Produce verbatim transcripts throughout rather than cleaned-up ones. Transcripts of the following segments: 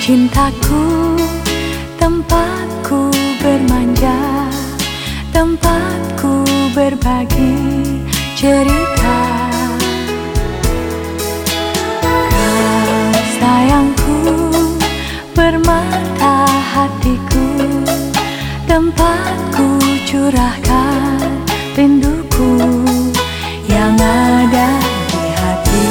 cintaku, tempatku bermanja, tempatku berbagi cerita. Kau sayangku, permata hatiku, tempatku curahkan rinduku yang ada di hati.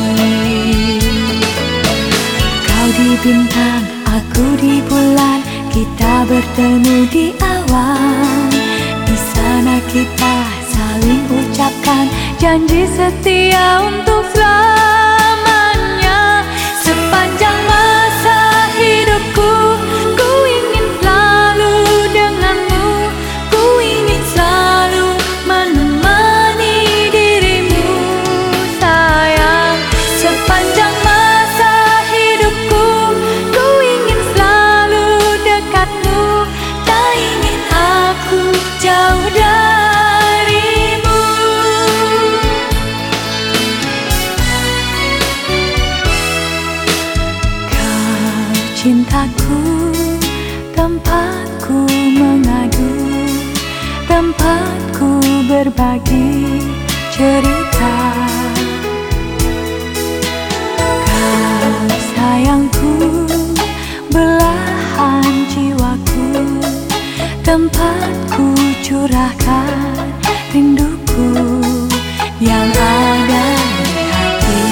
Kau di bintang, aku di bulan, kita bertemu di awan. Di sana kita saling ucapkan janji setia untuk selamanya. Sepanjang masa hidupku, ku ingin selalu denganmu, ku ingin selalu menemani dirimu sayang. Sepanjang masa hidupku, ku ingin selalu dekatmu, tak ingin aku jauh darimu. Kau cintaku, tempatku mengadu, tempatku berbagi cerita. Kau sayangku, belahan jiwaku, tempatku curahkan rinduku yang ada di hati.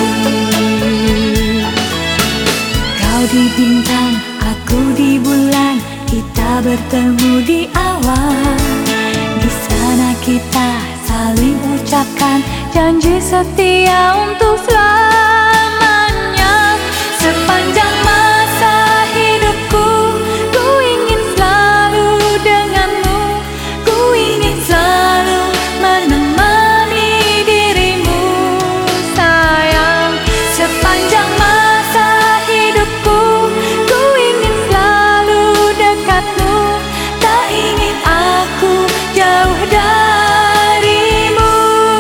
Kau di bintang, aku di bulan, kita bertemu di awan. Di sana kita saling ucapkan janji setia untuk selamanya. Sepanjang masa hidupku, ku ingin selalu denganmu, ku ingin selalu menemani dirimu sayang. Sepanjang masa hidupku, ku ingin selalu dekatmu, tak ingin aku jauh darimu.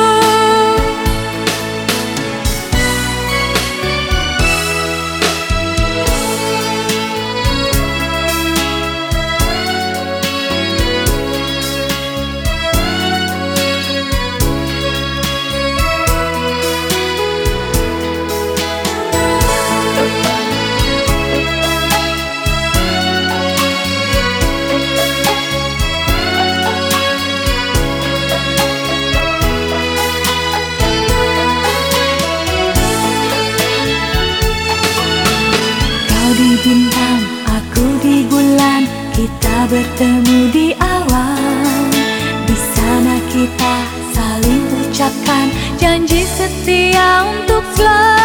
Kau di bintang, aku di bulan, kita bertemu di awan. Di sana kita saling ucapkan janji setia untuk selalu.